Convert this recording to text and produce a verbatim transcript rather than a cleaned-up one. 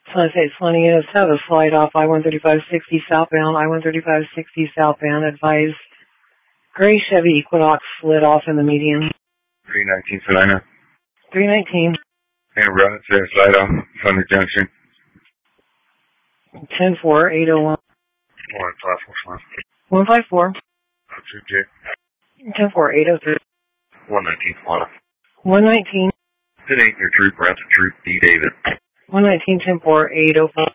San Jose Salinas, have a slide off I one thirty-five sixty southbound, I one thirty-five sixty southbound, advise gray Chevy Equinox slid off in the median. three nineteen Salina. three nineteen. Hey, Rods there, slide off, Thunder Junction. ten four, eight oh one. one five four. one five four. two J. ten four, eight oh three. one nineteen Salina. one nineteen. ten eight, your troop, route to troop, D David. one nineteen, ten four, eight oh four.